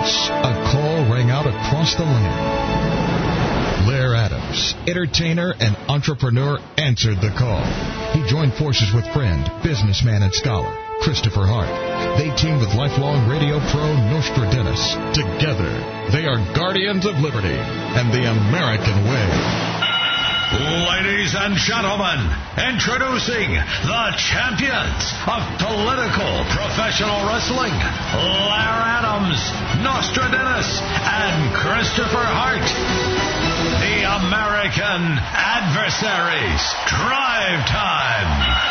this, a call rang out across the land. Blair Adams, entertainer and entrepreneur, answered the call. He joined forces with friend, businessman, and scholar Christopher Hart. They team with lifelong radio pro Nostradamus. Together, they are guardians of liberty and the American way. Ladies and gentlemen, introducing the champions of political professional wrestling, Blair Adams, Nostradamus, and Christopher Hart. The American Adversaries. Drive Time.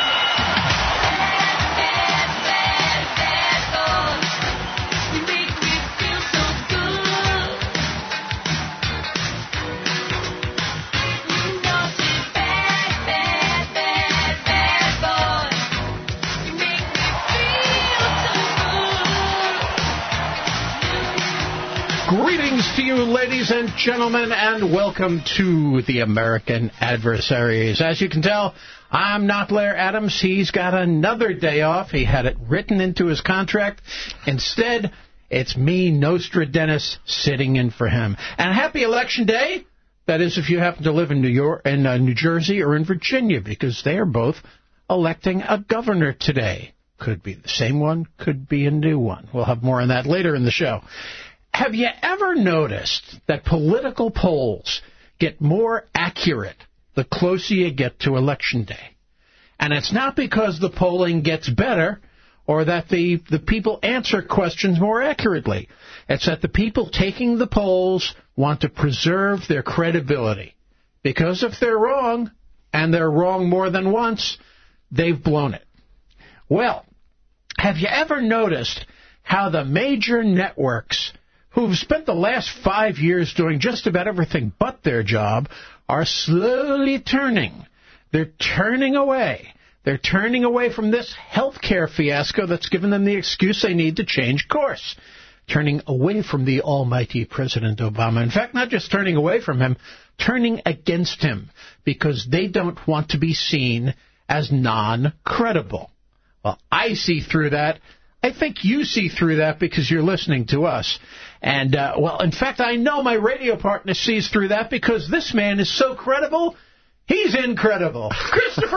Greetings to you, ladies and gentlemen, and welcome to the American Adversaries. As you can tell, I'm not Blair Adams. He's got another day off. He had it written into his contract. Instead, it's me, Nostradamus, sitting in for him. And happy Election Day. That is, if you happen to live in New Jersey or in Virginia, because they are both electing a governor today. Could be the same one, could be a new one. We'll have more on that later in the show. Have you ever noticed that political polls get more accurate the closer you get to Election Day? And it's not because the polling gets better or that the people answer questions more accurately. It's that the people taking the polls want to preserve their credibility. Because if they're wrong, and they're wrong more than once, they've blown it. Well, have you ever noticed how the major networks who've spent the last 5 years doing just about everything but their job, are slowly turning. They're turning away. They're turning away from this health care fiasco that's given them the excuse they need to change course. Turning away from the almighty President Obama. In fact, not just turning away from him, turning against him, because they don't want to be seen as non-credible. Well, I see through that. I think you see through that because you're listening to us. And, well, in fact, I know my radio partner sees through that because this man is so credible, he's incredible. Christopher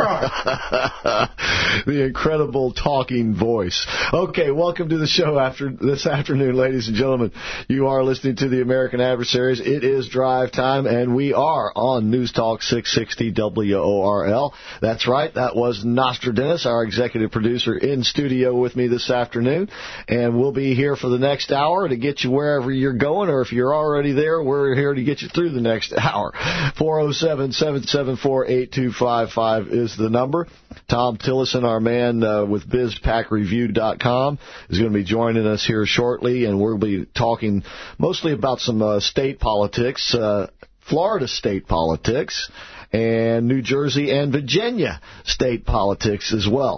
Hart. The incredible talking voice. Okay, welcome to the show this afternoon, ladies and gentlemen. You are listening to the American Adversaries. It is drive time, and we are on News Talk 660 WORL. That's right, that was Nostradamus, our executive producer, in studio with me this afternoon. And we'll be here for the next hour to get you wherever you're going, or if you're already there, we're here to get you through the next hour. 407-774-8255 is the number. Tom Tillison, our man with BizPackReview.com, is going to be joining us here shortly, and we'll be talking mostly about some state politics, Florida state politics, and New Jersey and Virginia state politics as well.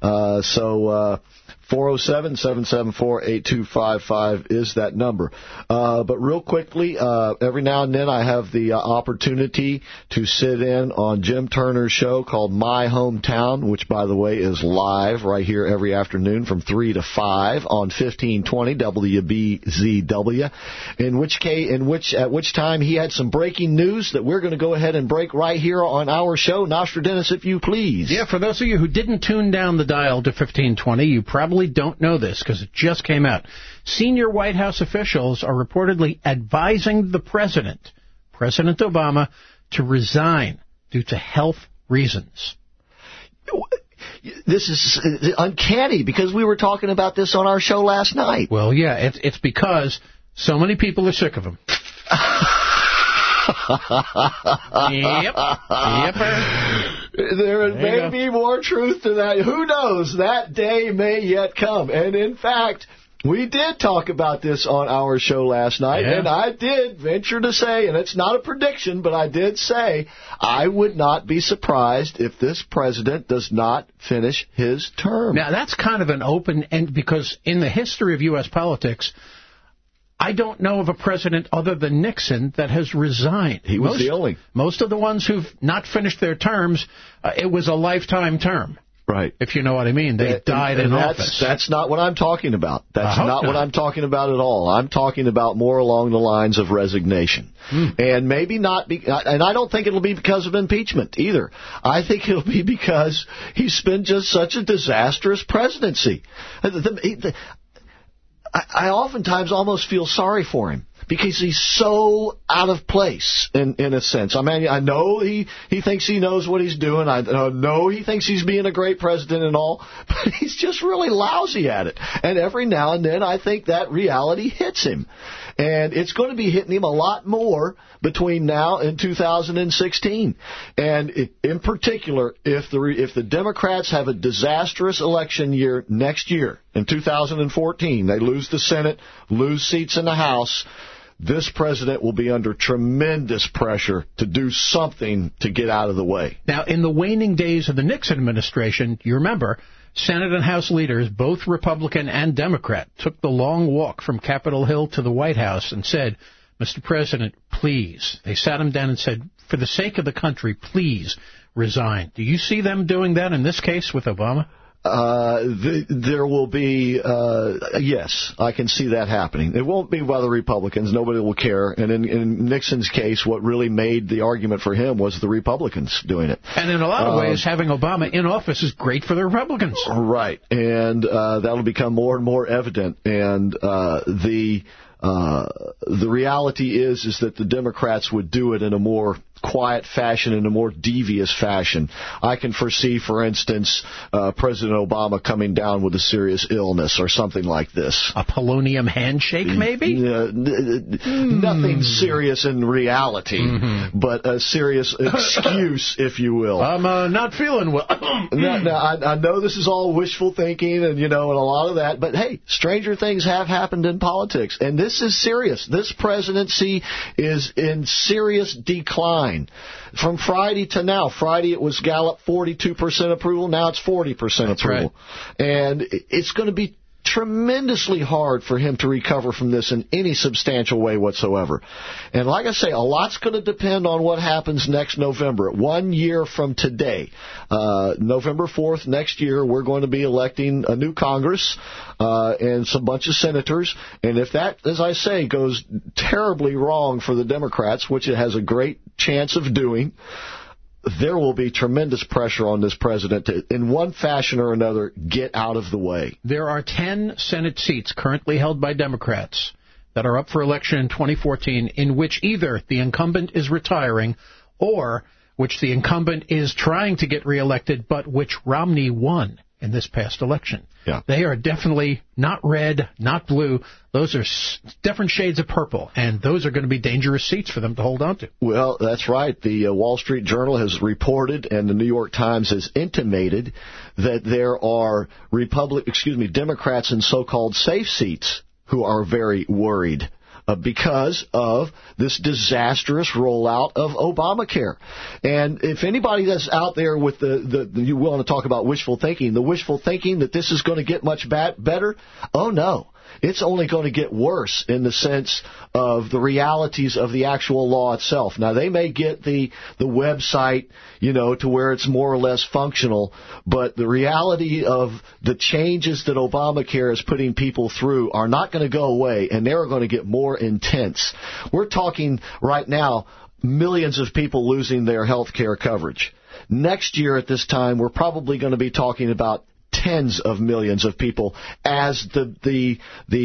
407-774-8255 is that number. But real quickly, every now and then I have the opportunity to sit in on Jim Turner's show called My Hometown, which, by the way, is live right here every afternoon from 3 to 5 on 1520 WBZW, at which time he had some breaking news that we're going to go ahead and break right here on our show. Nostradamus, if you please. Yeah, for those of you who didn't tune down the dial to 1520, you probably don't know this because it just came out. Senior White House officials are reportedly advising the President Obama, to resign due to health reasons. This is uncanny because we were talking about this on our show last night. Well, yeah, it's because so many people are sick of him. Yep. There may be more truth to that. Who knows? That day may yet come. And in fact, we did talk about this on our show last night, and I did venture to say, and it's not a prediction, but I did say, I would not be surprised if this president does not finish his term. Now, that's kind of an open end, because in the history of U.S. politics, I don't know of a president other than Nixon that has resigned. He was the only. Most of the ones who've not finished their terms, it was a lifetime term. Right. If you know what I mean. They died in office. That's not what I'm talking about. That's not what I'm talking about at all. I'm talking about more along the lines of resignation. And maybe not, and I don't think it'll be because of impeachment either. I think it'll be because he's been just such a disastrous presidency. I oftentimes almost feel sorry for him because he's so out of place in a sense. I mean, I know he thinks he knows what he's doing. I know he thinks he's being a great president and all, but he's just really lousy at it. And every now and then I think that reality hits him. And it's going to be hitting him a lot more between now and 2016. And in particular, if the Democrats have a disastrous election year next year, in 2014, they lose the Senate, lose seats in the House, this president will be under tremendous pressure to do something to get out of the way. Now, in the waning days of the Nixon administration, you remember, Senate and House leaders, both Republican and Democrat, took the long walk from Capitol Hill to the White House and said, Mr. President, please. They sat him down and said, for the sake of the country, please resign. Do you see them doing that in this case with Obama? There will be, yes, I can see that happening. It won't be by the Republicans. Nobody will care. And in Nixon's case, what really made the argument for him was the Republicans doing it. And in a lot of ways, having Obama in office is great for the Republicans. Right. And that'll become more and more evident. And the reality is that the Democrats would do it in a more quiet fashion, in a more devious fashion. I can foresee, for instance, President Obama coming down with a serious illness or something like this. A polonium handshake, maybe? Nothing serious in reality, but a serious excuse, if you will. I'm not feeling well. Now, I know this is all wishful thinking and a lot of that, but hey, stranger things have happened in politics, and this is serious. This presidency is in serious decline. From Friday to now. Friday it was Gallup 42% approval. Now it's 40% That's approval. Right. And it's going to be tremendously hard for him to recover from this in any substantial way whatsoever. And like I say, a lot's going to depend on what happens next November. 1 year from today, November 4th next year, we're going to be electing a new Congress and some bunch of senators. And if that, as I say, goes terribly wrong for the Democrats, which it has a great chance of doing, there will be tremendous pressure on this president to, in one fashion or another, get out of the way. There are 10 Senate seats currently held by Democrats that are up for election in 2014 in which either the incumbent is retiring or which the incumbent is trying to get reelected, but which Romney won in this past election. Yeah. They are definitely not red, not blue. Those are different shades of purple, and those are going to be dangerous seats for them to hold on to. Well, that's right. The Wall Street Journal has reported, and the New York Times has intimated that there are Democrats in so-called safe seats who are very worried because of this disastrous rollout of Obamacare. And if anybody that's out there with you want to talk about wishful thinking, the wishful thinking that this is going to get much better, oh no. It's only going to get worse in the sense of the realities of the actual law itself. Now, they may get the website, to where it's more or less functional, but the reality of the changes that Obamacare is putting people through are not going to go away, and they're going to get more intense. We're talking right now millions of people losing their health care coverage. Next year at this time, we're probably going to be talking about tens of millions of people as the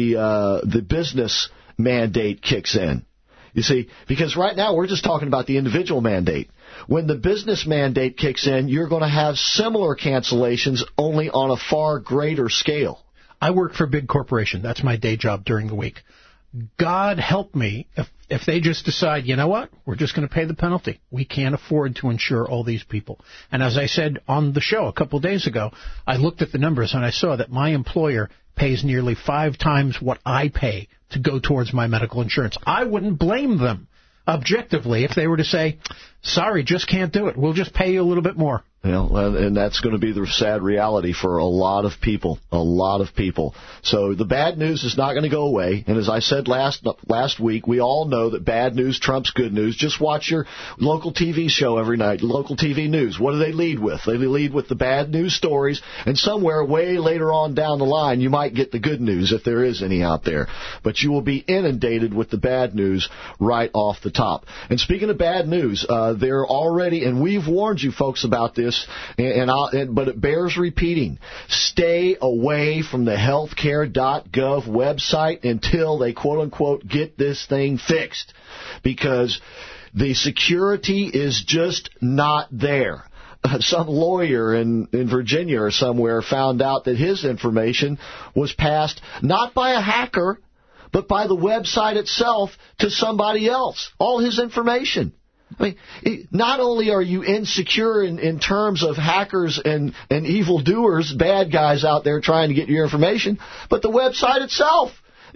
business mandate kicks in. You see, because right now we're just talking about the individual mandate. When the business mandate kicks in, you're going to have similar cancellations, only on a far greater scale. I work for a big corporation. That's my day job during the week. God help me if they just decide, you know what, we're just going to pay the penalty. We can't afford to insure all these people. And as I said on the show a couple of days ago, I looked at the numbers and I saw that my employer pays nearly 5 times what I pay to go towards my medical insurance. I wouldn't blame them objectively if they were to say, sorry, just can't do it. We'll just pay you a little bit more. And that's going to be the sad reality for a lot of people. So the bad news is not going to go away. And as I said last week, we all know that bad news trumps good news. Just watch your local TV show every night, local TV news. What do they lead with? They lead with the bad news stories, and somewhere way later on down the line, you might get the good news if there is any out there. But you will be inundated with the bad news right off the top. And speaking of bad news, they're already, and we've warned you folks about this, but it bears repeating. Stay away from the healthcare.gov website until they, quote-unquote, get this thing fixed, because the security is just not there. Some lawyer in Virginia or somewhere found out that his information was passed not by a hacker, but by the website itself to somebody else. All his information. I mean, not only are you insecure in terms of hackers and evildoers, bad guys out there trying to get your information, but the website itself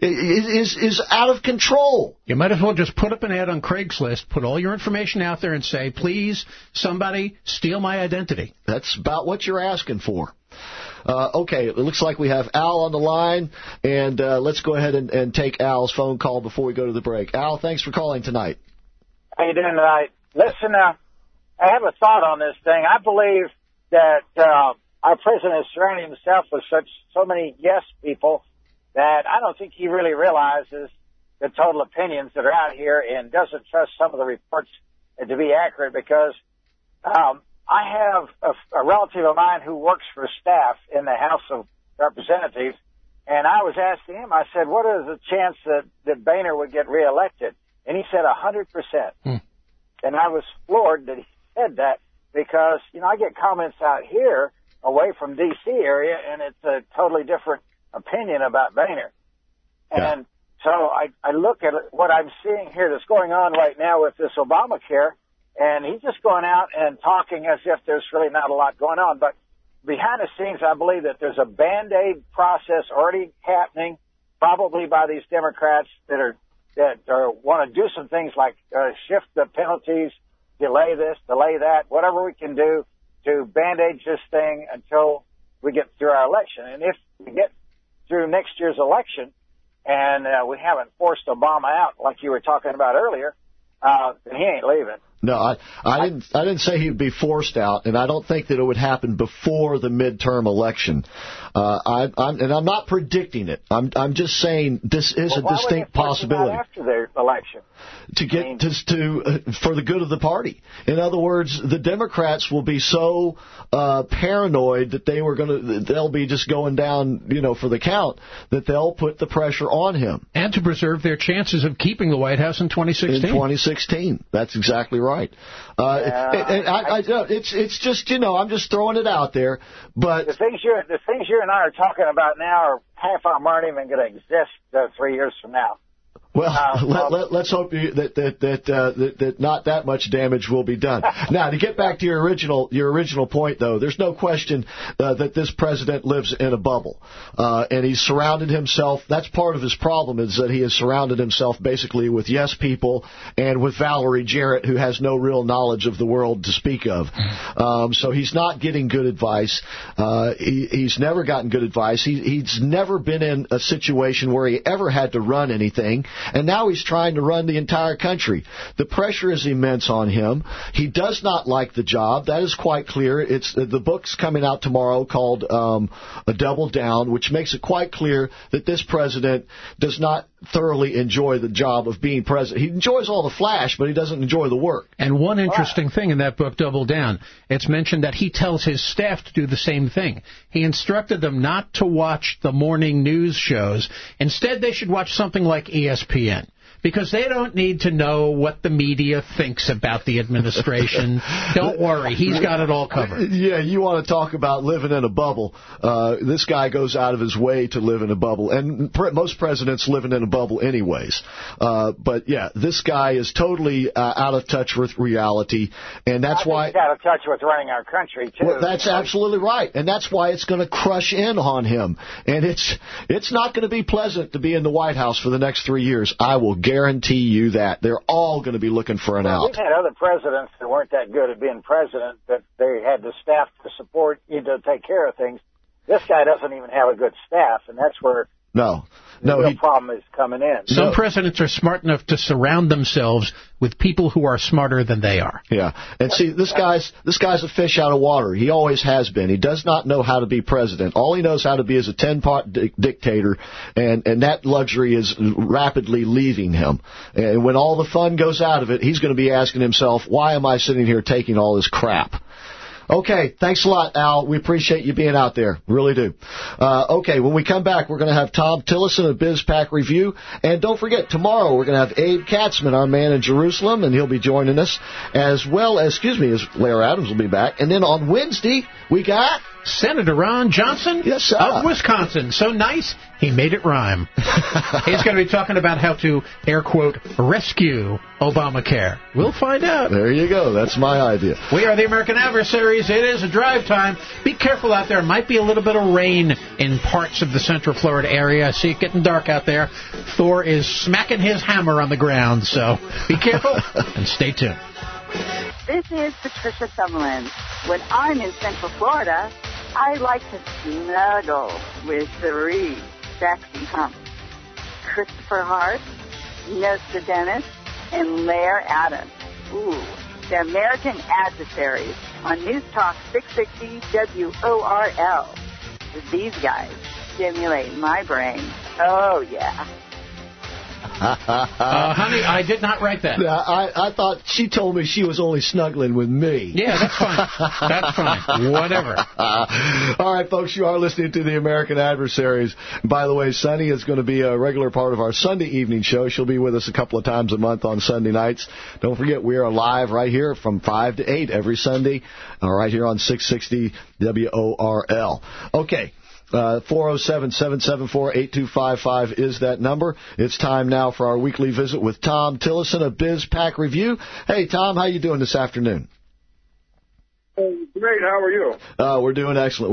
is out of control. You might as well just put up an ad on Craigslist, put all your information out there and say, please, somebody steal my identity. That's about what you're asking for. Okay, it looks like we have Al on the line, and let's go ahead and take Al's phone call before we go to the break. Al, thanks for calling tonight. How you doing tonight? Listen, I have a thought on this thing. I believe that our president is surrounding himself with so many yes people that I don't think he really realizes the total opinions that are out here and doesn't trust some of the reports to be accurate, because I have a relative of mine who works for staff in the House of Representatives, and I was asking him, I said, what is the chance that Boehner would get reelected? And he said 100%. And I was floored that he said that, because, I get comments out here away from D.C. area, and it's a totally different opinion about Boehner. Yeah. And so I look at what I'm seeing here that's going on right now with this Obamacare, and he's just going out and talking as if there's really not a lot going on. But behind the scenes, I believe that there's a Band-Aid process already happening, probably by these Democrats that want to do some things like shift the penalties, delay this, delay that, whatever we can do to Band-Aid this thing until we get through our election. And if we get through next year's election and we haven't forced Obama out like you were talking about earlier, then he ain't leaving. No, I didn't say he'd be forced out, and I don't think that it would happen before the midterm election. I'm not predicting it. I'm just saying this is a distinct possibility. Why after the election? For the good of the party. In other words, the Democrats will be so paranoid that they'll be just going down, for the count, that they'll put the pressure on him. And to preserve their chances of keeping the White House in 2016. In 2016. That's exactly right. It's just, I'm just throwing it out there. But the things you and I are talking about now, are half of them aren't even going to exist 3 years from now. Well, let's hope that not that much damage will be done. Now, to get back to your original point, though, there's no question that this president lives in a bubble, and he's surrounded himself. That's part of his problem, is that he has surrounded himself basically with yes people and with Valerie Jarrett, who has no real knowledge of the world to speak of. So he's not getting good advice. He's never gotten good advice. He's never been in a situation where he ever had to run anything. And now he's trying to run the entire country. The pressure is immense on him. He does not like the job. That is quite clear. The book's coming out tomorrow called A Double Down, which makes it quite clear that this president does not thoroughly enjoy the job of being president. He enjoys all the flash, but he doesn't enjoy the work. And one interesting thing in that book, Double Down, it's mentioned that he tells his staff to do the same thing. He instructed them not to watch the morning news shows. Instead, they should watch something like ESPN. Because they don't need to know what the media thinks about the administration. Don't worry, he's got it all covered. Yeah, you want to talk about living in a bubble. This guy goes out of his way to live in a bubble. And most presidents living in a bubble anyways. But, yeah, this guy is totally out of touch with reality. And that's why he's out of touch with running our country, too. Well, that's absolutely right. And that's why it's going to crush in on him. And it's not going to be pleasant to be in the White House for the next 3 years. I will guarantee guarantee you that. They're all going to be looking for an out. We've had other presidents that weren't that good at being president, that they had the staff to support you to take care of things. This guy doesn't even have a good staff, and that's where the real problem is coming in. Some presidents are smart enough to surround themselves with people who are smarter than they are. Yeah, and see, this guy's a fish out of water. He always has been. He does not know how to be president. All he knows how to be is a 10-part dictator, and that luxury is rapidly leaving him. And when all the fun goes out of it, he's going to be asking himself, why am I sitting here taking all this crap? Okay, thanks a lot, Al. We appreciate you being out there. Really do. Okay, when we come back, we're going to have Tom Tillison of BizPac Review. And don't forget, tomorrow we're going to have Abe Katzman, our man in Jerusalem, and he'll be joining us, as well as, as Blair Adams will be back. And then on Wednesday, we got Senator Ron Johnson of Wisconsin. So nice, he made it rhyme. He's going to be talking about how to, air quote, rescue Obamacare. We'll find out. There you go. That's my idea. We are the American Adversaries. It is a drive time. Be careful out there. Might be a little bit of rain in parts of the Central Florida area. I see it getting dark out there. Thor is smacking his hammer on the ground, so be careful and stay tuned. This is Patricia Summerlin. When I'm in Central Florida, I like to snuggle with three sexy humps. Christopher Hart, Nostradamus, and Blair Adams. Ooh, the American Adversaries on News Talk 660 WORL. These guys stimulate my brain. Oh, yeah. Honey, I did not write that. I thought she told me she was only snuggling with me. Yeah, that's fine. That's fine. Whatever. All right, folks, you are listening to the American Adversaries. By the way, Sunny is going to be a regular part of our Sunday evening show. She'll be with us a couple of times a month on Sunday nights. Don't forget, we are live right here from 5 to 8 every Sunday, right here on 660 WORL. Okay. 407-774-8255 is that number. It's time now for our weekly visit with Tom Tillison of BizPac Review. Hey, Tom, how you doing this afternoon? Great. How are you? We're doing excellent.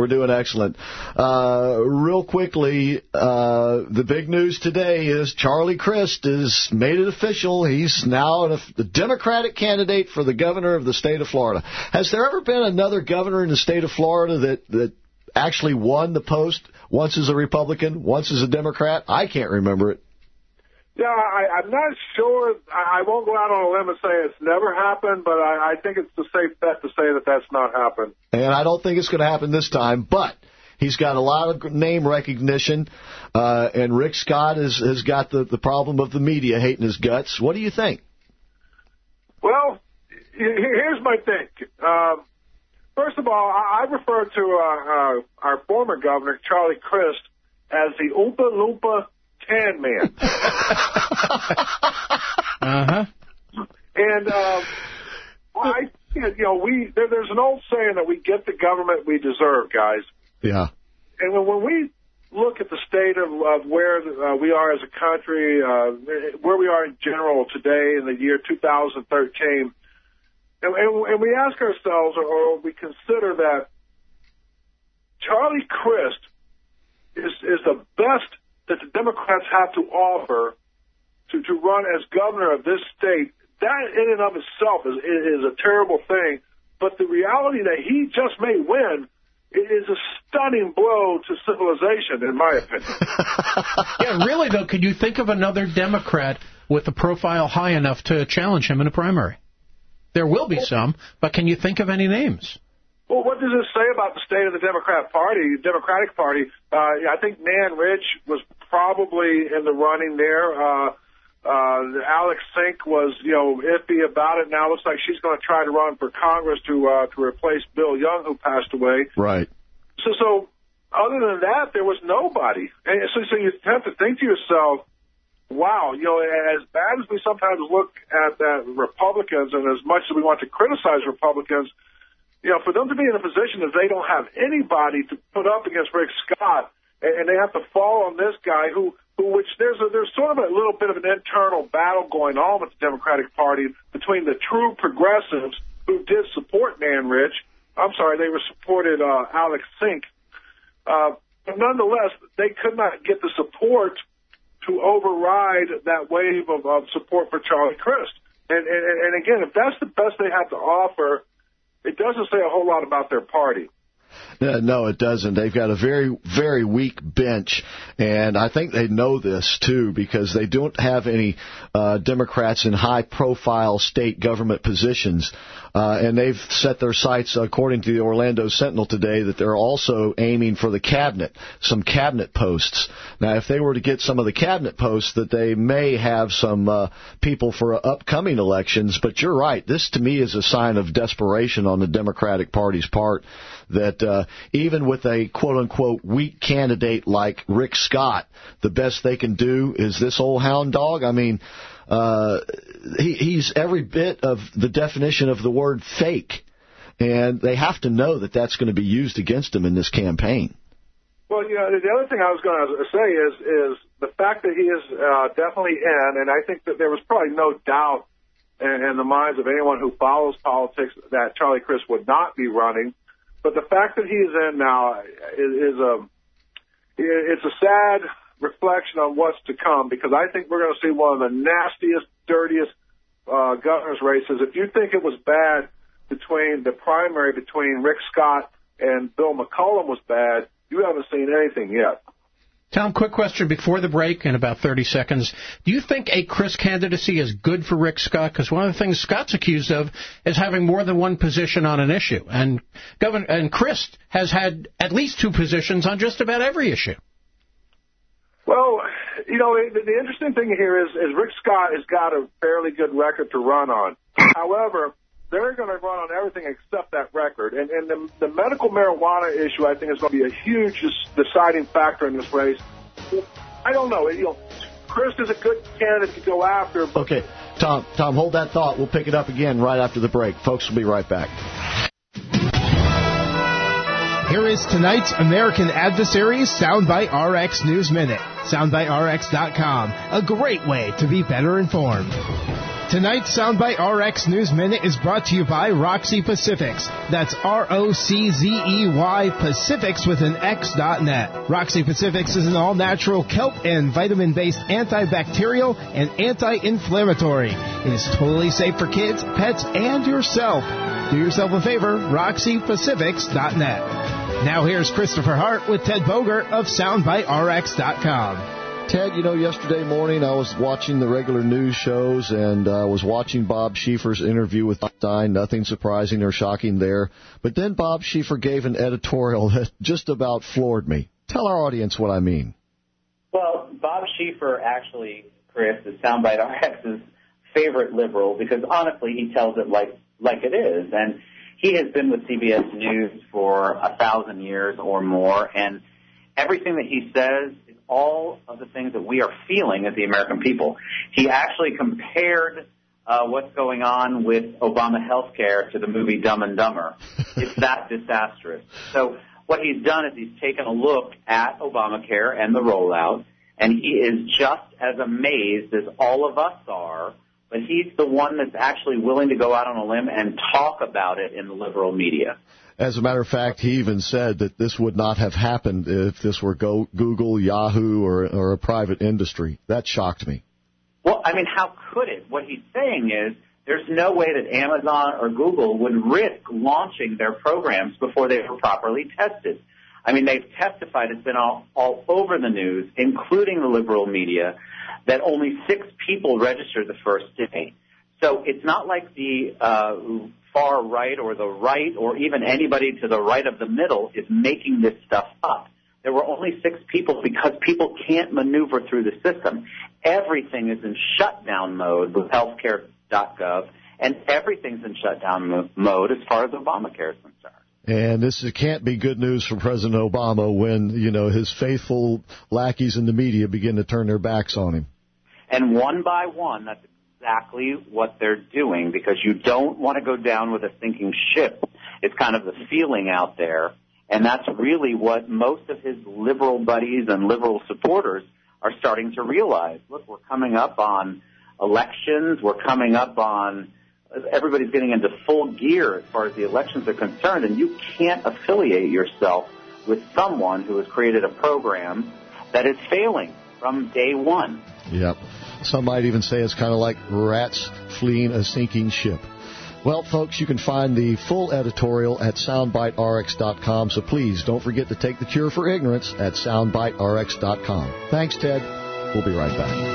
Real quickly, the big news today is Charlie Crist has made it official. He's now the Democratic candidate for the governor of the state of Florida. Has there ever been another governor in the state of Florida that actually won the post, once as a Republican, once as a Democrat? I can't remember it. Yeah, I'm not sure. I won't go out on a limb and say it's never happened, but I think it's a safe bet to say that that's not happened. And I don't think it's going to happen this time, but he's got a lot of name recognition, and Rick Scott has got the problem of the media hating his guts. What do you think? Well, here's my thing. First of all, I refer to our former governor, Charlie Crist, as the Oompa Loompa Tan Man. Uh-huh. And there's an old saying that we get the government we deserve, guys. Yeah. And when we look at the state of where we are as a country, where we are in general today in the year 2013, and we ask ourselves, or we consider that Charlie Crist is the best that the Democrats have to offer to run as governor of this state. That in and of itself is a terrible thing. But the reality that he just may win is a stunning blow to civilization, in my opinion. Yeah, really, though, could you think of another Democrat with a profile high enough to challenge him in a primary? There will be some, but can you think of any names? Well, what does this say about the state of the Democratic Party? I think Nan Rich was probably in the running there. Alex Sink was, iffy about it. Now it looks like she's going to try to run for Congress to replace Bill Young, who passed away. Right. So other than that, there was nobody. And so you have to think to yourself, wow, as bad as we sometimes look at Republicans, and as much as we want to criticize Republicans, for them to be in a position that they don't have anybody to put up against Rick Scott, and they have to fall on this guy which there's sort of a little bit of an internal battle going on with the Democratic Party between the true progressives who did support Nan Rich. They supported Alex Sink. But nonetheless, they could not get the support to override that wave of support for Charlie Crist. And again, if that's the best they have to offer, it doesn't say a whole lot about their party. No, it doesn't. They've got a very, very weak bench, and I think they know this, too, because they don't have any Democrats in high-profile state government positions. And they've set their sights, according to the Orlando Sentinel today, that they're also aiming for the cabinet, some cabinet posts. Now, if they were to get some of the cabinet posts, that they may have some people for upcoming elections. But you're right. This, to me, is a sign of desperation on the Democratic Party's part, that even with a quote-unquote weak candidate like Rick Scott, the best they can do is this old hound dog. I mean, he's every bit of the definition of the word fake, and they have to know that that's going to be used against him in this campaign. Well, you know, the other thing I was going to say is the fact that he is definitely in, and I think that there was probably no doubt in the minds of anyone who follows politics that Charlie Crist would not be running. But the fact that he is in now it's a sad reflection on what's to come, because I think we're going to see one of the nastiest, dirtiest governor's races. If you think it was bad between the primary between Rick Scott and Bill McCollum was bad, you haven't seen anything yet. Tom, quick question before the break in about 30 seconds. Do you think a Crist candidacy is good for Rick Scott? Because one of the things Scott's accused of is having more than one position on an issue. And Crist has had at least two positions on just about every issue. Well, you know, the interesting thing here is Rick Scott has got a fairly good record to run on. However, they're going to run on everything except that record. And the medical marijuana issue, I think, is going to be a huge deciding factor in this race. I don't know. You know, Crist is a good candidate to go after. But okay, Tom, hold that thought. We'll pick it up again right after the break. Folks, we'll be right back. Here is tonight's American Adversaries Soundbite RX News Minute. SoundbiteRx.com, a great way to be better informed. Tonight's Soundbite RX News Minute is brought to you by Roxy Pacifics. That's ROCZEY Pacifics with an X.net. Roxy Pacifics is an all-natural kelp and vitamin-based antibacterial and anti-inflammatory. It is totally safe for kids, pets, and yourself. Do yourself a favor, RoxyPacifics.net. Now here's Christopher Hart with Ted Bogert of SoundbiteRx.com. Ted, you know, yesterday morning I was watching the regular news shows and was watching Bob Schieffer's interview with Stein. Nothing surprising or shocking there. But then Bob Schieffer gave an editorial that just about floored me. Tell our audience what I mean. Well, Bob Schieffer actually, Chris, is Soundbite RX's favorite liberal because, honestly, he tells it like it is. And he has been with CBS News for 1,000 years or more, and everything that he says is all of the things that we are feeling as the American people. He actually compared what's going on with Obama health care to the movie Dumb and Dumber. It's that disastrous. So what he's done is he's taken a look at Obamacare and the rollout, and he is just as amazed as all of us are, but he's the one that's actually willing to go out on a limb and talk about it in the liberal media. As a matter of fact, he even said that this would not have happened if this were Google, Yahoo, or a private industry. That shocked me. Well, I mean, how could it? What he's saying is there's no way that Amazon or Google would risk launching their programs before they were properly tested. I mean, they've testified, it's been all over the news, including the liberal media, that only 6 people registered the first day. So it's not like the far right or the right or even anybody to the right of the middle is making this stuff up. There were only 6 people because people can't maneuver through the system. Everything is in shutdown mode with healthcare.gov, and everything's in shutdown mode as far as Obamacare is concerned. And this can't be good news for President Obama when, you know, his faithful lackeys in the media begin to turn their backs on him. And one by one, that's exactly what they're doing, because you don't want to go down with a sinking ship. It's kind of the feeling out there, and that's really what most of his liberal buddies and liberal supporters are starting to realize. Look, we're coming up on elections. We're coming up on everybody's getting into full gear as far as the elections are concerned, and you can't affiliate yourself with someone who has created a program that is failing. from day one. Yep. Some might even say it's kind of like rats fleeing a sinking ship. Well, folks, you can find the full editorial at soundbiterx.com, so please don't forget to take the cure for ignorance at soundbiterx.com. Thanks, Ted. We'll be right back.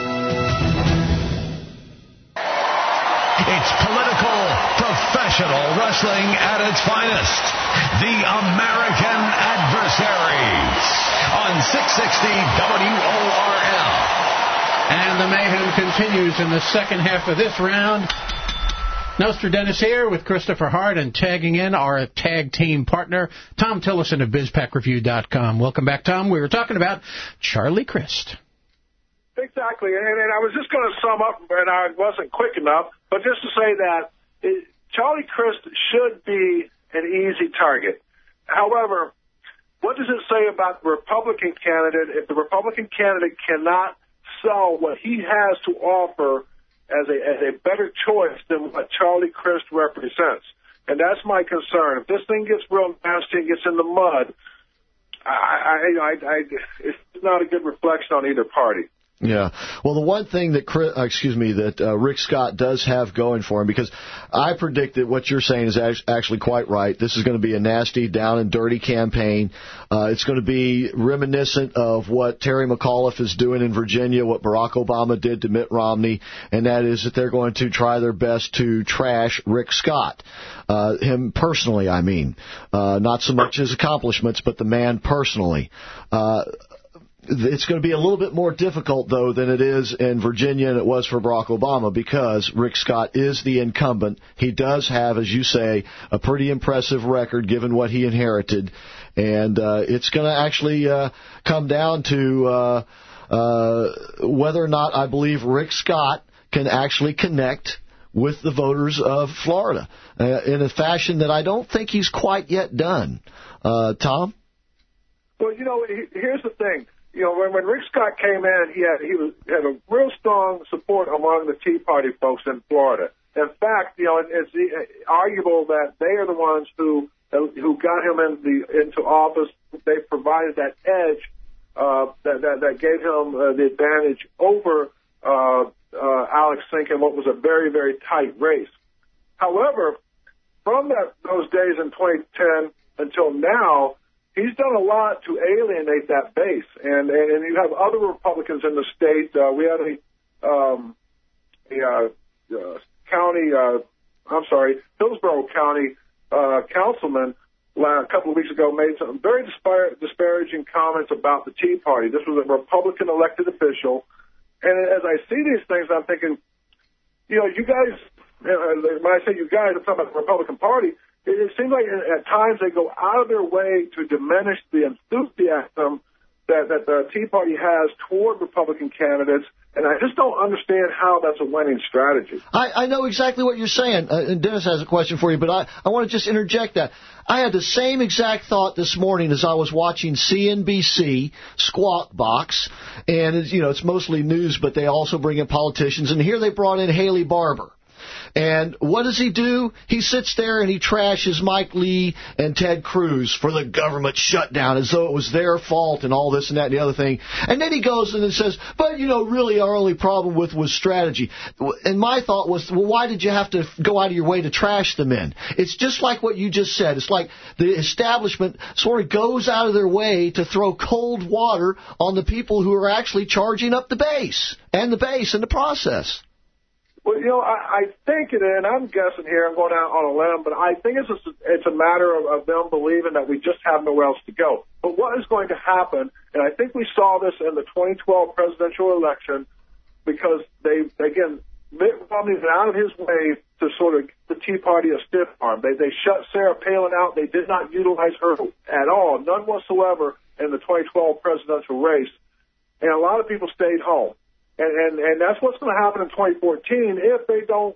It's political, professional wrestling at its finest. The American Adversaries on 660 WORL. And the mayhem continues in the second half of this round. Nostradamus here with Christopher Hart, and tagging in our tag team partner, Tom Tillison of BizPackReview.com. Welcome back, Tom. We were talking about Charlie Crist. Exactly, and I was just going to sum up, and I wasn't quick enough, but just to say that Charlie Crist should be an easy target. However, what does it say about the Republican candidate if the Republican candidate cannot sell what he has to offer as a better choice than what Charlie Crist represents? And that's my concern. If this thing gets real nasty and gets in the mud, it's not a good reflection on either party. Yeah. Well, the one thing that Rick Scott does have going for him, because I predict that what you're saying is actually quite right. This is going to be a nasty, down and dirty campaign. It's going to be reminiscent of what Terry McAuliffe is doing in Virginia, what Barack Obama did to Mitt Romney, and that is that they're going to try their best to trash Rick Scott. Him personally, I mean. Not so much his accomplishments, but the man personally. It's going to be a little bit more difficult, though, than it is in Virginia and it was for Barack Obama, because Rick Scott is the incumbent. He does have, as you say, a pretty impressive record given what he inherited. And it's going to actually come down to whether or not I believe Rick Scott can actually connect with the voters of Florida in a fashion that I don't think he's quite yet done. Tom? Well, here's the thing. When Rick Scott came in, he had a real strong support among the Tea Party folks in Florida. In fact, it's arguable that they are the ones who got him into office. They provided that edge that gave him the advantage over Alex Sink in what was a very, very tight race. However, from those days in 2010 until now, he's done a lot to alienate that base, and you have other Republicans in the state. We had Hillsborough County councilman a couple of weeks ago made some very disparaging comments about the Tea Party. This was a Republican elected official, and as I see these things, I'm thinking, you guys. When I say you guys, I'm talking about the Republican Party. It seems like at times they go out of their way to diminish the enthusiasm that the Tea Party has toward Republican candidates, and I just don't understand how that's a winning strategy. I know exactly what you're saying, and Dennis has a question for you, but I want to just interject that. I had the same exact thought this morning as I was watching CNBC Squawk Box, and it's mostly news, but they also bring in politicians, and here they brought in Haley Barbour. And what does he do? He sits there and he trashes Mike Lee and Ted Cruz for the government shutdown as though it was their fault and all this and that and the other thing. And then he goes and says, but, really our only problem was strategy. And my thought was, well, why did you have to go out of your way to trash the men? It's just like what you just said. It's like the establishment sort of goes out of their way to throw cold water on the people who are actually charging up the base in the process. Well, I think, and I'm guessing here, I'm going out on a limb, but I think it's a matter of them believing that we just have nowhere else to go. But what is going to happen, and I think we saw this in the 2012 presidential election, because Mitt Romney went out of his way to sort of the Tea Party a stiff arm. They shut Sarah Palin out. They did not utilize her at all, none whatsoever, in the 2012 presidential race. And a lot of people stayed home. And that's what's going to happen in 2014 if they don't,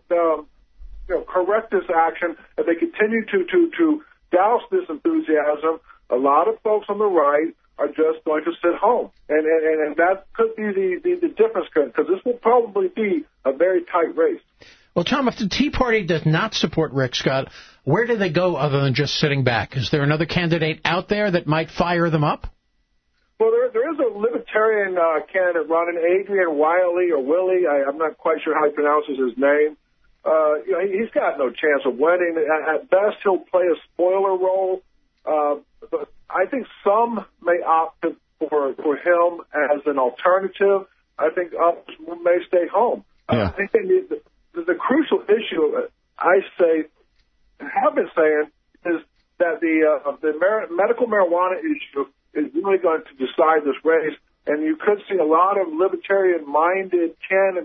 correct this action. If they continue to douse this enthusiasm, a lot of folks on the right are just going to sit home, and that could be the difference, because this will probably be a very tight race. Well, Tom, if the Tea Party does not support Rick Scott, where do they go other than just sitting back? Is there another candidate out there that might fire them up? Well, there is a libertarian candidate running, Adrian Wiley or Willie. I'm not quite sure how he pronounces his name. He's got no chance of winning. At best, he'll play a spoiler role. But I think some may opt for him as an alternative. I think others may stay home. Yeah. I think the crucial issue, I say, and have been saying, is that the medical marijuana issue is really going to decide this race, and you could see a lot of libertarian-minded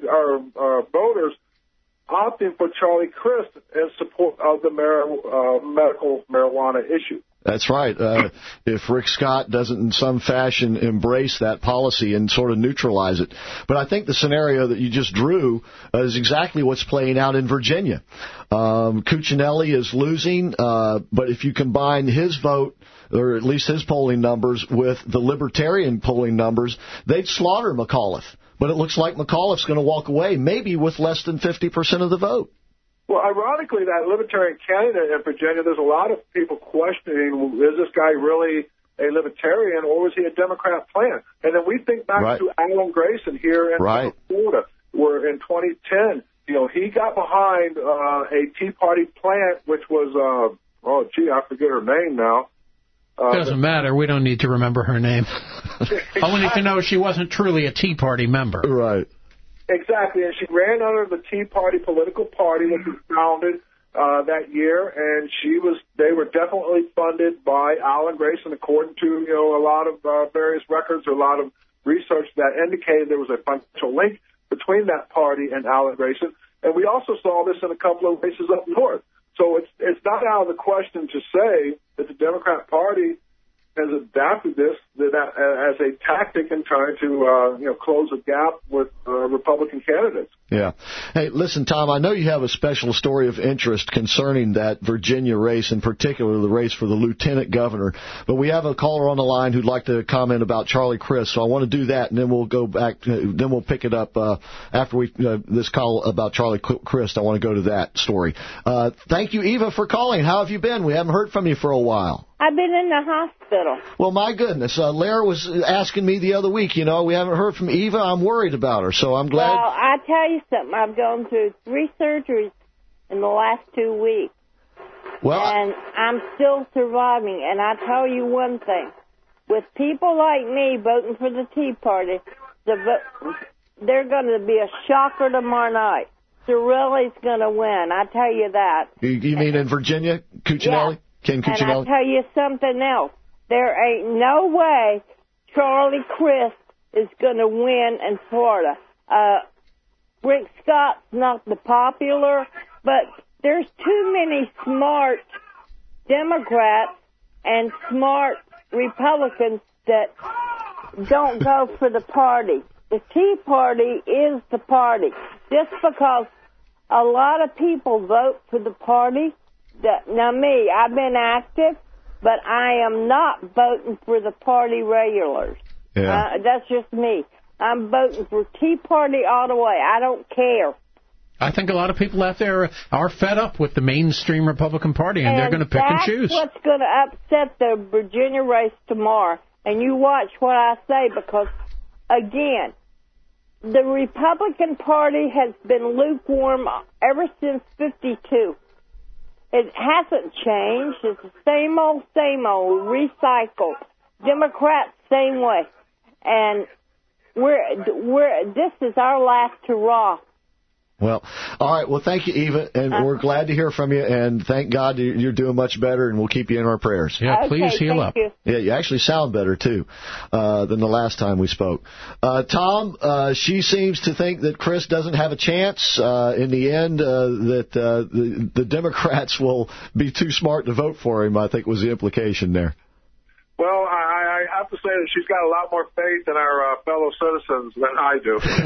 voters opting for Charlie Crist in support of the medical marijuana issue. That's right. If Rick Scott doesn't in some fashion embrace that policy and sort of neutralize it. But I think the scenario that you just drew is exactly what's playing out in Virginia. Cuccinelli is losing, but if you combine his vote, or at least his polling numbers, with the Libertarian polling numbers, they'd slaughter McAuliffe. But it looks like McAuliffe's going to walk away, maybe with less than 50% of the vote. Well, ironically, that Libertarian candidate in Virginia, there's a lot of people questioning, is this guy really a Libertarian or was he a Democrat plant? And then we think back to Alan Grayson here in Florida, where in 2010, he got behind a Tea Party plant, which was, I forget her name now. Doesn't matter. We don't need to remember her name. All we need to know is she wasn't truly a Tea Party member. Right. Exactly, and she ran under the Tea Party political party, which was founded that year, and they were definitely funded by Alan Grayson, according to a lot of various records, or a lot of research that indicated there was a financial link between that party and Alan Grayson. And we also saw this in a couple of races up north. So it's not out of the question to say that the Democrat Party has adapted this as a tactic in trying to close a gap with Republican candidates. Yeah. Hey, listen, Tom, I know you have a special story of interest concerning that Virginia race, in particular the race for the lieutenant governor. But we have a caller on the line who'd like to comment about Charlie Crist, so I want to do that, and then we'll go back. Then we'll pick it up after this call about Charlie Crist. I want to go to that story. Thank you, Eva, for calling. How have you been? We haven't heard from you for a while. I've been in the hospital. Well, my goodness. Lara was asking me the other week, we haven't heard from Eva. I'm worried about her, so I'm glad. Well, I tell you something. I've gone through 3 surgeries in the last 2 weeks. Well, and I'm still surviving. And I tell you one thing. With people like me voting for the Tea Party, they're going to be a shocker tomorrow night. Cirilli's going to win. I tell you that. You mean in Virginia, Cuccinelli? Yeah. Ken Cuccinelli? And I tell you something else. There ain't no way Charlie Crist is going to win in Florida. Rick Scott's not the popular, but there's too many smart Democrats and smart Republicans that don't go for the party. The Tea Party is the party. Just because a lot of people vote for the party, now me, I've been active, but I am not voting for the party regulars. Yeah. That's just me. I'm voting for Tea Party all the way. I don't care. I think a lot of people out there are fed up with the mainstream Republican Party, and they're going to pick and choose. That's what's going to upset the Virginia race tomorrow. And you watch what I say, because, again, the Republican Party has been lukewarm ever since 52. It hasn't changed. It's the same old, recycled. Democrats, same way. And this is our last hurrah. Well, all right. Well, thank you, Eva, and we're glad to hear from you. And thank God you're doing much better, and we'll keep you in our prayers. Yeah, please heal up. You. Yeah, you actually sound better too than the last time we spoke. Tom, she seems to think that Crist doesn't have a chance in the end. That the Democrats will be too smart to vote for him, I think was the implication there. Well, I have to say that she's got a lot more faith in our fellow citizens than I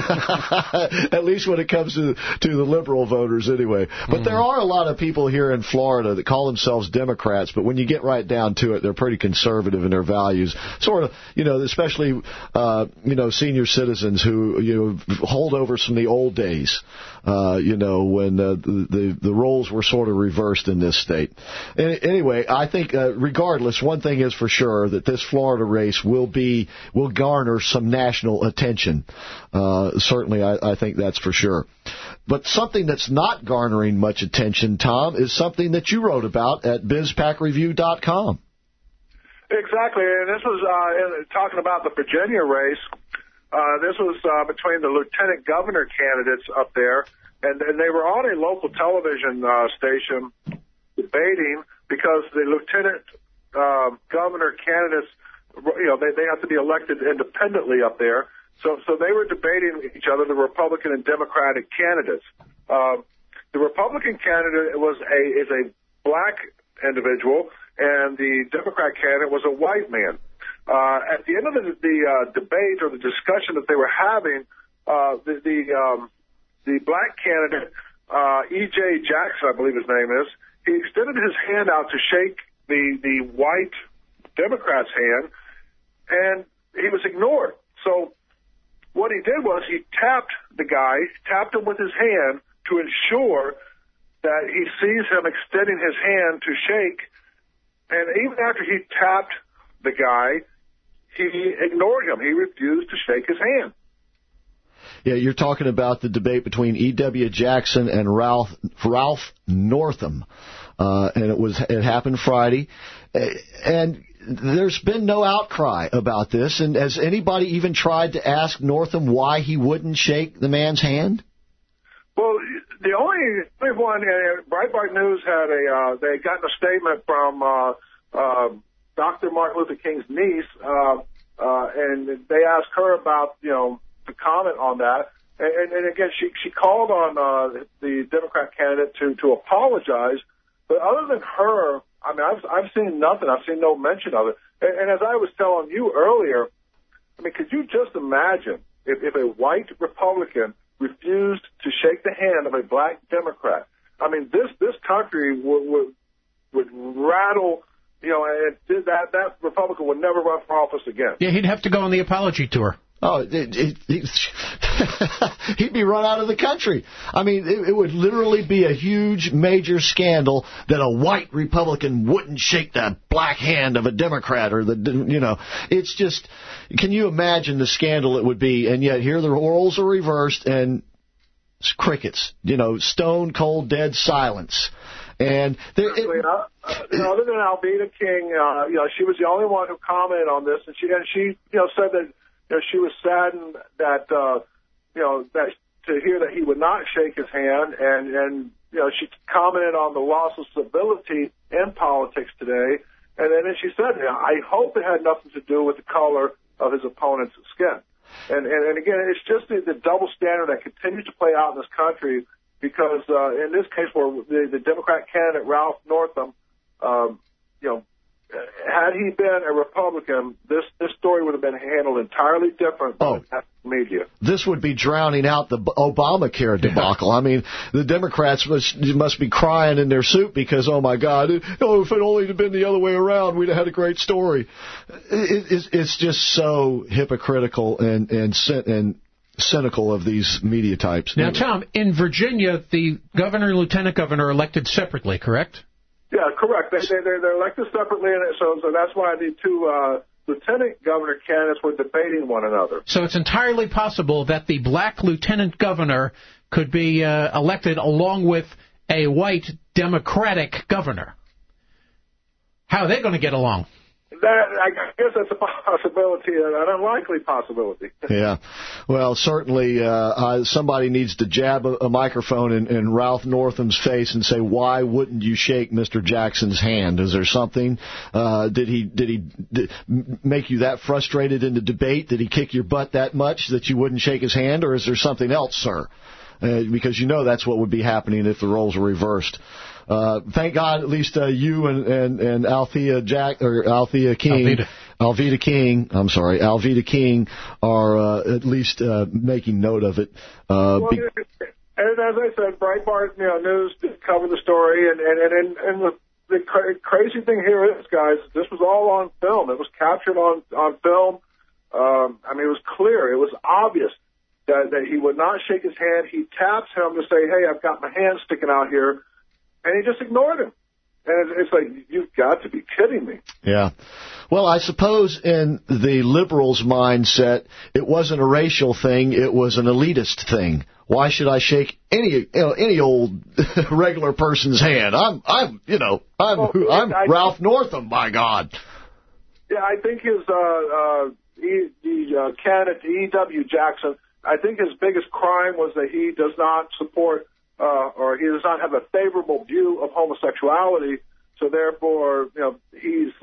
do. At least when it comes to the liberal voters, anyway. But there are a lot of people here in Florida that call themselves Democrats, but when you get right down to it, they're pretty conservative in their values. Sort of, especially, senior citizens who, hold over from the old days, when the roles were sort of reversed in this state. Anyway, I think, regardless, one thing is for sure, that this Florida Florida race will garner some national attention. Certainly, I think that's for sure. But something that's not garnering much attention, Tom, is something that you wrote about at BizPackReview.com. Exactly, and this was talking about the Virginia race. This was between the lieutenant governor candidates up there, and they were on a local television station debating because the lieutenant governor candidates, they have to be elected independently up there. So they were debating each other, the Republican and Democratic candidates. The Republican candidate is a black individual, and the Democrat candidate was a white man. At the end of the debate or the discussion that they were having, the black candidate, E.J. Jackson, I believe his name is, he extended his hand out to shake the white Democrat's hand, and he was ignored. So what he did was he tapped him with his hand to ensure that he sees him extending his hand to shake. And even after he tapped the guy, he ignored him. He refused to shake his hand. Yeah, you're talking about the debate between E.W. Jackson and Ralph Northam, and it happened Friday, and there's been no outcry about this. And has anybody even tried to ask Northam why he wouldn't shake the man's hand? Well, the only one, Breitbart News they had gotten a statement from Dr. Martin Luther King's niece, and they asked her about, to comment on that. And again, she called on the Democrat candidate to apologize. But other than her, I mean, I've seen nothing. I've seen no mention of it. And as I was telling you earlier, I mean, could you just imagine if a white Republican refused to shake the hand of a black Democrat? I mean, this country would rattle, and that Republican would never run for office again. Yeah, he'd have to go on the apology tour. Oh, he'd be run out of the country. I mean, it would literally be a huge, major scandal that a white Republican wouldn't shake the black hand of a Democrat, or it's just, can you imagine the scandal it would be? And yet here the roles are reversed and it's crickets, stone cold dead silence. And other than Alveda King, she was the only one who commented on this, and she said that she was saddened that that to hear that he would not shake his hand, and she commented on the loss of civility in politics today, and then she said, I hope it had nothing to do with the color of his opponent's skin. And again, it's just the double standard that continues to play out in this country, because in this case where the Democrat candidate Ralph Northam, had he been a Republican, this story would have been handled entirely different by the media. This would be drowning out the Obamacare debacle. I mean, the Democrats must be crying in their soup because, oh my God, if it only had been the other way around, we'd have had a great story. It's just so hypocritical and cynical of these media types. Now, Tom, in Virginia, the governor and lieutenant governor are elected separately, correct? Yeah, correct. They're elected separately, and so that's why the two lieutenant governor candidates were debating one another. So it's entirely possible that the black lieutenant governor could be elected along with a white Democratic governor. How are they going to get along? I guess that's a possibility, an unlikely possibility. Yeah. Well, certainly somebody needs to jab a microphone in Ralph Northam's face and say, why wouldn't you shake Mr. Jackson's hand? Is there something? Did he make you that frustrated in the debate? Did he kick your butt that much that you wouldn't shake his hand? Or is there something else, sir? Because that's what would be happening if the roles were reversed. Thank God, at least you and Alveda King are at least making note of it. And as I said, Breitbart News did cover the story, and the crazy thing here is, guys, this was all on film. It was captured on film. I mean, it was clear. It was obvious that he would not shake his hand. He taps him to say, hey, I've got my hand sticking out here. And he just ignored him. And it's like, you've got to be kidding me. Yeah. Well, I suppose in the liberals' mindset, it wasn't a racial thing; it was an elitist thing. Why should I shake any old regular person's hand? I'm Ralph Northam, by God. Yeah, I think his candidate E.W. Jackson, I think his biggest crime was that he does not support or he does not have a favorable view of homosexuality. So therefore, he's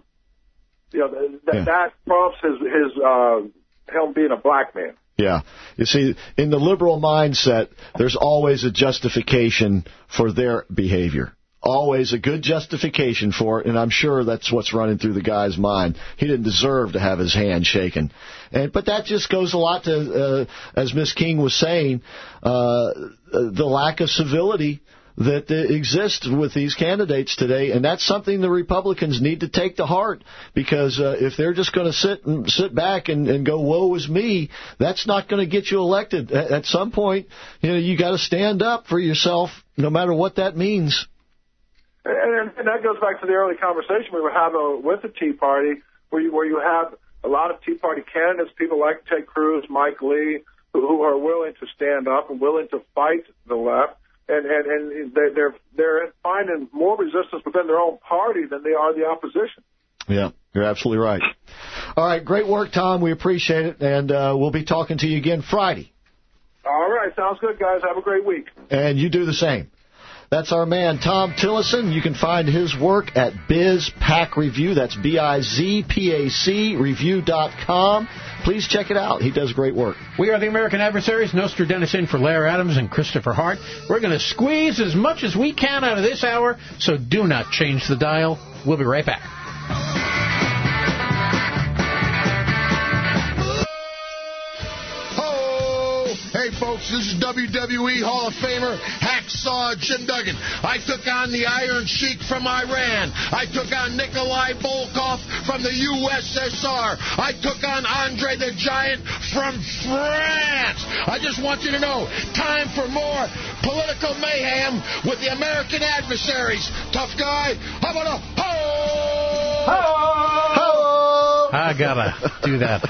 that prompts him being a black man. Yeah. You see, in the liberal mindset, there's always a justification for their behavior. Always a good justification for it, and I'm sure that's what's running through the guy's mind. He didn't deserve to have his hand shaken. But that just goes a lot to, as Miss King was saying, the lack of civility that exists with these candidates today, and that's something the Republicans need to take to heart, because if they're just going to sit back and go, woe is me, that's not going to get you elected. At some point, you got to stand up for yourself, no matter what that means. And that goes back to the early conversation we were having with the Tea Party, where you have a lot of Tea Party candidates, people like Ted Cruz, Mike Lee, who are willing to stand up and willing to fight the left. And they're finding more resistance within their own party than they are the opposition. Yeah, you're absolutely right. All right, great work, Tom. We appreciate it, and we'll be talking to you again Friday. All right, sounds good, guys. Have a great week. And you do the same. That's our man, Tom Tillison. You can find his work at BizPac Review. That's BizPac Review.com. Please check it out. He does great work. We are the American Adversaries. Nostra Dennis in for Lair Adams and Christopher Hart. We're going to squeeze as much as we can out of this hour, so do not change the dial. We'll be right back. Hey, folks, this is WWE Hall of Famer Hacksaw Jim Duggan. I took on the Iron Sheik from Iran. I took on Nikolai Volkov from the USSR. I took on Andre the Giant from France. I just want you to know, time for more political mayhem with the American Adversaries. Tough guy, how about a ho? Ho! Ho! I gotta do that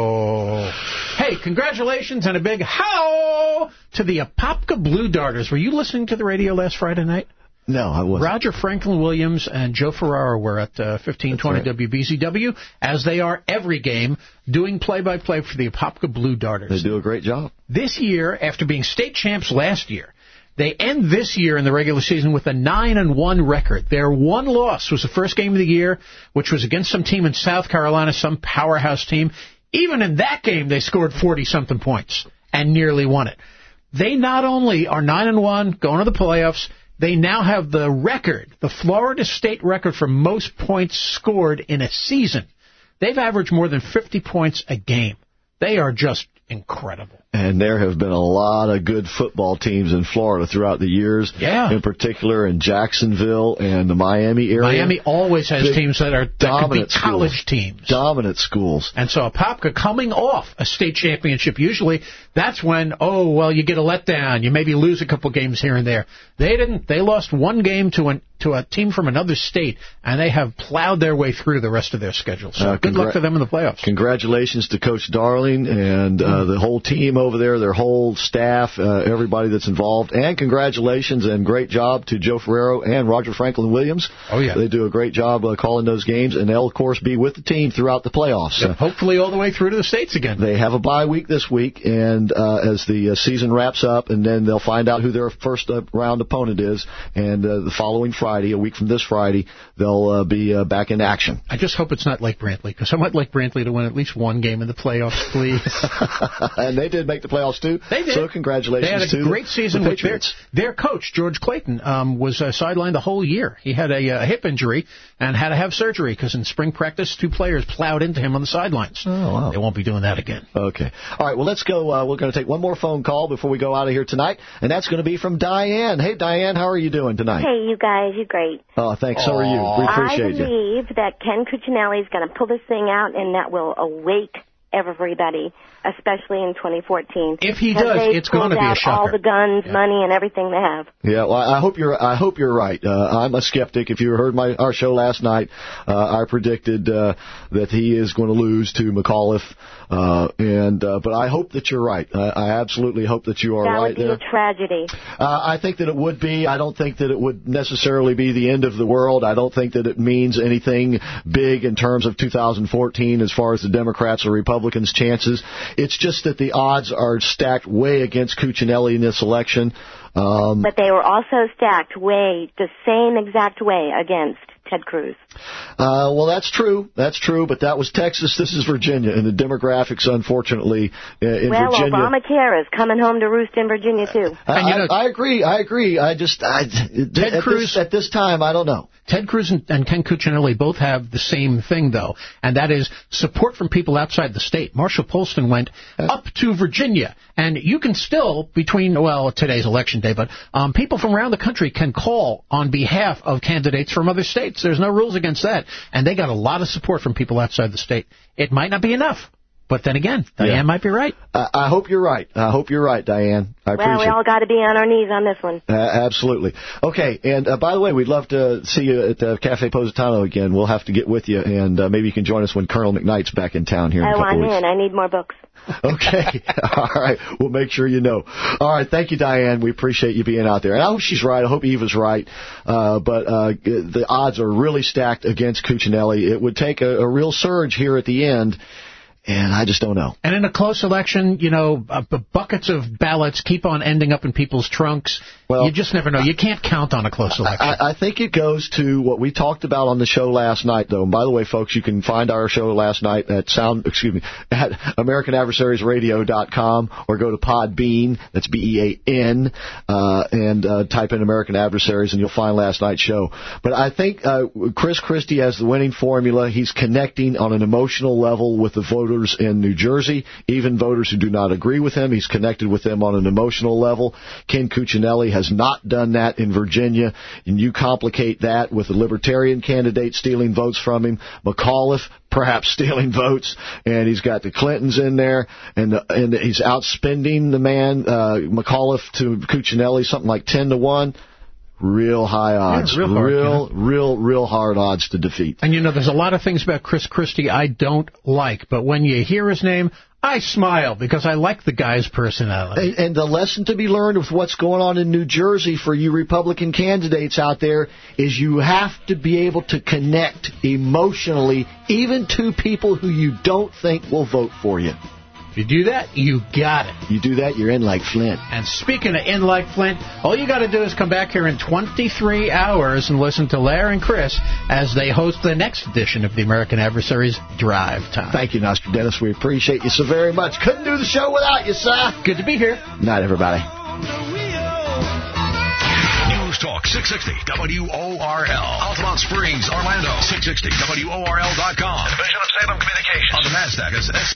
ho. Hey, congratulations and a big how to the Apopka Blue Darters. Were you listening to the radio last Friday night? No, I wasn't. Roger Franklin Williams and Joe Ferraro were at 1520 right. WBZW, as they are every game, doing play-by-play for the Apopka Blue Darters. They do a great job. This year, after being state champs last year, they end this year in the regular season with a 9-1 record. Their one loss was the first game of the year, which was against some team in South Carolina, some powerhouse team. Even in that game, they scored 40-something points and nearly won it. They not only are 9-1, going to the playoffs, they now have the record, the Florida State record for most points scored in a season. They've averaged more than 50 points a game. They are just incredible. And there have been a lot of good football teams in Florida throughout the years. Yeah. In particular in Jacksonville and the Miami area. Miami always has teams that could be college teams. Dominant schools. And so Apopka coming off a state championship, usually that's when, you get a letdown. You maybe lose a couple games here and there. They didn't. They lost one game to a team from another state, and they have plowed their way through the rest of their schedule. So good luck to them in the playoffs. Congratulations to Coach Darling and the whole team over there, their whole staff, everybody that's involved. And congratulations and great job to Joe Ferraro and Roger Franklin Williams. Oh, yeah. They do a great job calling those games, and they'll, of course, be with the team throughout the playoffs. Yeah, hopefully all the way through to the States again. They have a bye week this week, and as the season wraps up, and then they'll find out who their first round opponent is, and the following Friday, a week from this Friday, they'll be back in action. I just hope it's not Lake Brantley, because I would like Brantley to win at least one game in the playoffs, please. And they did make the playoffs, too. They did. So congratulations to They had a great season with their coach, George Clayton, was sidelined the whole year. He had a hip injury and had to have surgery because in spring practice, 2 players plowed into him on the sidelines. Oh, wow. They won't be doing that again. Okay. All right, well, let's go. We're going to take one more phone call before we go out of here tonight, and that's going to be from Diane. Hey, Diane, how are you doing tonight? Hey, you guys, you're great. Oh, thanks. So are you. We appreciate you. I believe that Ken Cuccinelli is going to pull this thing out, and that will awake everybody, especially in 2014. If he does, it's going to be a shocker. All the guns, money, and everything they have. Yeah, well, I hope you're right. I'm a skeptic. If you heard our show last night, I predicted that he is going to lose to McAuliffe, but I hope that you're right. I absolutely hope that you are right there. That would be a tragedy. I think that it would be. I don't think that it would necessarily be the end of the world. I don't think that it means anything big in terms of 2014 as far as the Democrats or Republicans' chances. It's just that the odds are stacked way against Cuccinelli in this election. But they were also stacked the same exact way against Ted Cruz. Well, that's true. That's true, but that was Texas. This is Virginia, and the demographics, unfortunately, in Virginia. Well, Obamacare is coming home to roost in Virginia, too. I agree. Ted Cruz, at this time, I don't know. Ted Cruz and Ken Cuccinelli both have the same thing, though, and that is support from people outside the state. Marshall Polston went up to Virginia, and you can still, today's election day, but people from around the country can call on behalf of candidates from other states. There's no rules against that, and they got a lot of support from people outside the state. It might not be enough. But then again, Diane might be right. I hope you're right. Diane. I appreciate it. We all got to be on our knees on this one. Absolutely. Okay, and by the way, we'd love to see you at Cafe Positano again. We'll have to get with you, and maybe you can join us when Colonel McKnight's back in town here in a couple weeks. I'm in. I need more books. Okay. All right. We'll make sure you know. All right. Thank you, Diane. We appreciate you being out there. And I hope she's right. I hope Eva's right. But the odds are really stacked against Cuccinelli. It would take a real surge here at the end. And I just don't know. And in a close election, buckets of ballots keep on ending up in people's trunks. Well, you just never know. You can't count on a close election. I think it goes to what we talked about on the show last night, though. And by the way, folks, you can find our show last night at AmericanAdversarysRadio.com or go to Podbean. That's BEAN, and type in American Adversaries, and you'll find last night's show. But I think Chris Christie has the winning formula. He's connecting on an emotional level with the voters in New Jersey, even voters who do not agree with him. He's connected with them on an emotional level. Ken Cuccinelli has not done that in Virginia, and you complicate that with the Libertarian candidate stealing votes from him, McAuliffe perhaps stealing votes, and he's got the Clintons in there, and he's outspending the man, McAuliffe to Cuccinelli, something like 10-1. Real high odds. Yeah, real hard odds to defeat. And there's a lot of things about Chris Christie I don't like, but when you hear his name, I smile because I like the guy's personality. And the lesson to be learned with what's going on in New Jersey for you Republican candidates out there is you have to be able to connect emotionally even to people who you don't think will vote for you. If you do that, you got it. You do that, you're in like Flint. And speaking of in like Flint, all you got to do is come back here in 23 hours and listen to Larry and Chris as they host the next edition of the American Adversaries Drive Time. Thank you, Nostradamus. We appreciate you so very much. Couldn't do the show without you, sir. Good to be here. Night, everybody. News Talk 660 WORL. Altamont Springs, Orlando. 660 WORL.com. Division of Salem Communications. On the NASDAQ as